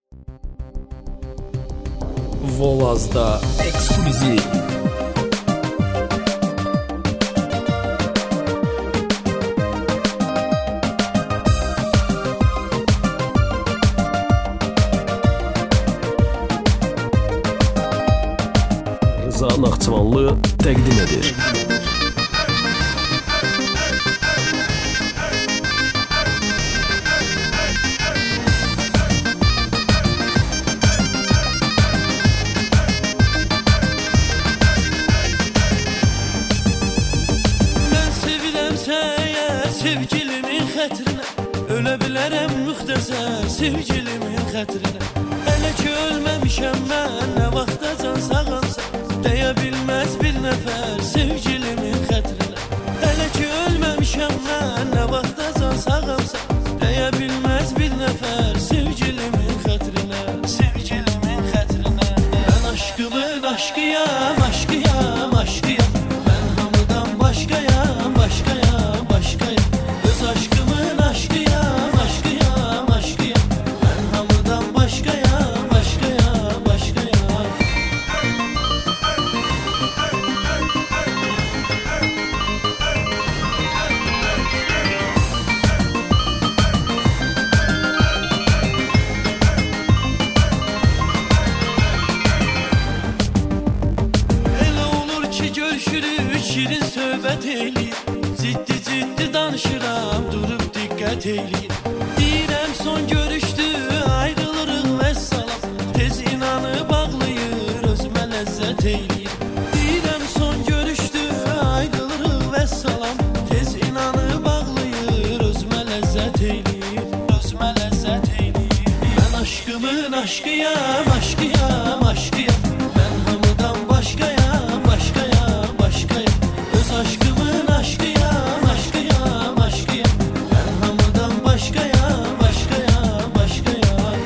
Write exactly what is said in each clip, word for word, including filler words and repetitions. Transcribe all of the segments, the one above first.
Volazda ekskluziv. Rıza Naxçıvanlı təqdim edir. Sevgilimin xətrinə ölə bilərəm müxtəsər sevgilimin xətrinə. Hələ ki ölməmişəm mən, nə vaxta can sağamsa deyə bilməz bir nəfər sevgilimin xətrinə. Hələ ki ölməmişəm mən, nə vaxta can sağamsa deyə bilməz bir nəfər sevgilimin xətrinə. Sevgilimin xətrinə. Mən aşkımın aşkıyam, aşkıyam, aşkıyam. Mən hamıdan başqayam, başqayam, başqayam. Öz aşkımın aşkıyam, aşkıyam, aşkıyam. Ben hamıdan başqayam, başqayam, başqayam. Elə olur ki görüşürük, şirin söhbət eləyir. Ciddi ciddi danışıram, durub diqqət eləyir. Deyirəm son görüşdü, ayrılırıq vəssalam. Tez inanıb ağlayır, özümə ləzzət eləyir. Deyirəm son görüşdü, ayrılırıq vəssalam. Tez inanıb ağlayır, özümə ləzzət eləyir. Özümə ləzzət eləyir. Mən aşkımın aşkıyam, aşkıyam, aşkıyam. Mən hamıdan başqayam, başqayam, başqayam. Öz aşkımın aşkıyam, aşkıyam, aşkıyam. Ben hamıdan başqayam, başqayam, başqayam.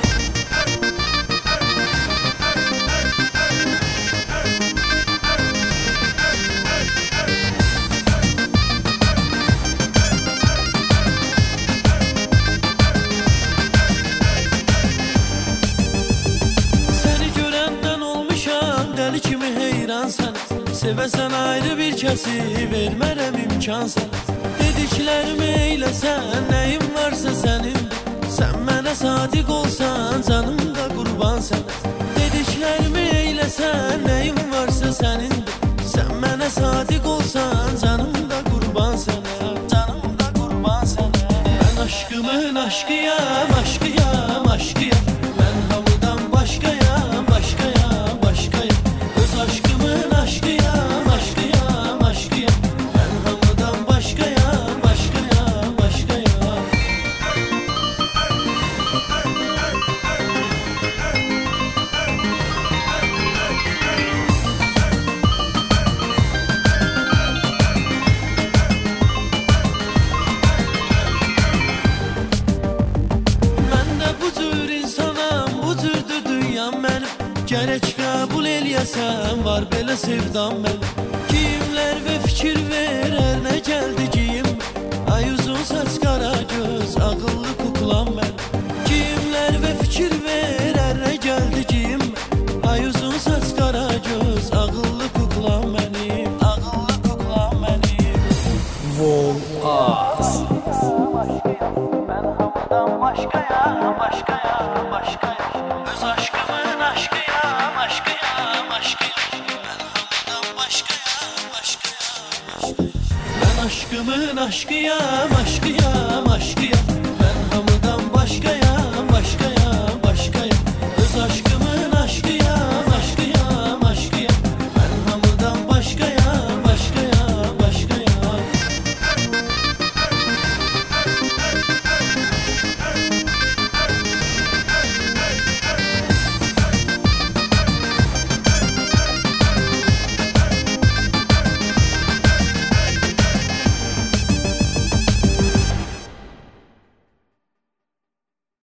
Səni görəndən olmuşam, dəli kimi heyran sənə. Sevəsən ayrı bir kəsi, vermərəm imkan sənə. Dediklərimi eyləsən, nəyin varsa sənin. Sən mənə sadiq olsan, canım da qurban sənə. Dediklərimi eyləsən, nəyin varsa sənin. Sən mənə sadiq olsan, canım da qurban sənə. Canım da qurban sənə. Mən aşkımın aşkıyam, aşkıyam, aşkıyam. Mən hamıdan başqayam, başqayam, başqayam. Öz aşkımın aşkıyam, aşkıyam, aşkıyam. Ben hamıdan başqayam, başqayam, başqayam. Mən də bu cür insanam, bu cürdür dünyam mənim. Gərək qəbul eləyəsən, var belə sevdam mənim. Giyimlər və fikir verər, nə gəldi giyim. Ay uzun saç, qara göz, ağıllı kuklam mənim. Giyimlər və fikir verər, nə gəldi giyim. Ay uzun saç, qara göz, ağıllı kuklam mənim. Ağıllı kuklam mənim. Volaz. Ben hamıdan başqayam, başqayam, başqayam. Öz aşkımın aşkıyam, aşkıyam, aşkıyam. Ben hamıdan başqayam, başqayam, başqayam. Ben aşkımın aşkıyam, aşkıyam, aşkıyam.